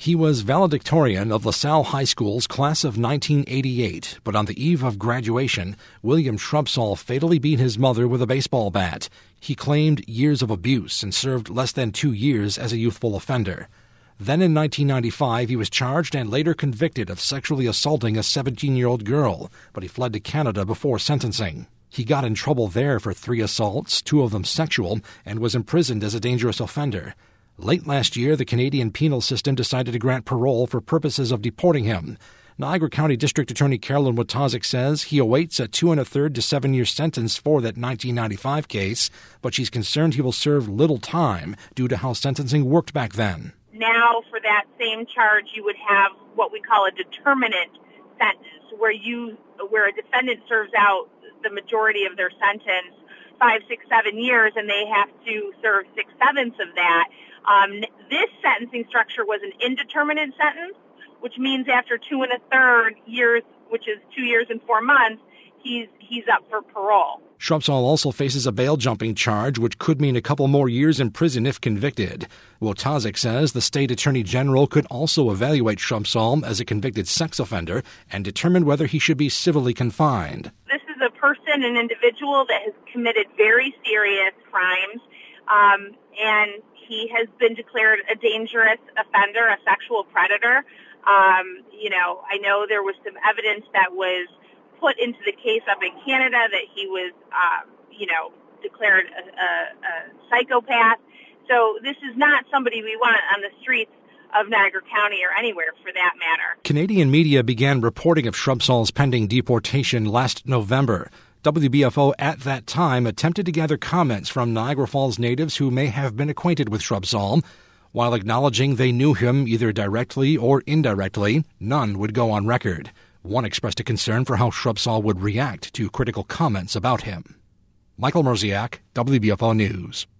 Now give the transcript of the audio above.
He was valedictorian of LaSalle High School's class of 1988, but on the eve of graduation, William Shrubsall fatally beat his mother with a baseball bat. He claimed years of abuse and served less than 2 years as a youthful offender. Then in 1995, he was charged and later convicted of sexually assaulting a 17-year-old girl, but he fled to Canada before sentencing. He got in trouble there for 3 assaults, 2 of them sexual, and was imprisoned as a dangerous offender. Late last year, the Canadian penal system decided to grant parole for purposes of deporting him. Niagara County District Attorney Carolyn Wojtaszek says he awaits a 2 1/3 to 7-year sentence for that 1995 case, but she's concerned he will serve little time due to how sentencing worked back then. Now, for that same charge, you would have what we call a determinate sentence, where a defendant serves out the majority of their sentence, 5, 6, 7 years, and they have to serve 6/7 of that. This sentencing structure was an indeterminate sentence, which means after 2 1/3 years, which is 2 years and 4 months, he's up for parole. Shrubsall also faces a bail-jumping charge, which could mean a couple more years in prison if convicted. Wojtaszek says the state attorney general could also evaluate Shrubsall as a convicted sex offender and determine whether he should be civilly confined. This is a person, an individual that has committed very serious crimes, and he has been declared a dangerous offender, a sexual predator. I know there was some evidence that was put into the case up in Canada that he was, declared a psychopath. So this is not somebody we want on the streets of Niagara County or anywhere for that matter. Canadian media began reporting of Shrubsall's pending deportation last November. WBFO at that time attempted to gather comments from Niagara Falls natives who may have been acquainted with Shrubsall. While acknowledging they knew him either directly or indirectly, none would go on record. One expressed a concern for how Shrubsall would react to critical comments about him. Michael Merziak, WBFO News.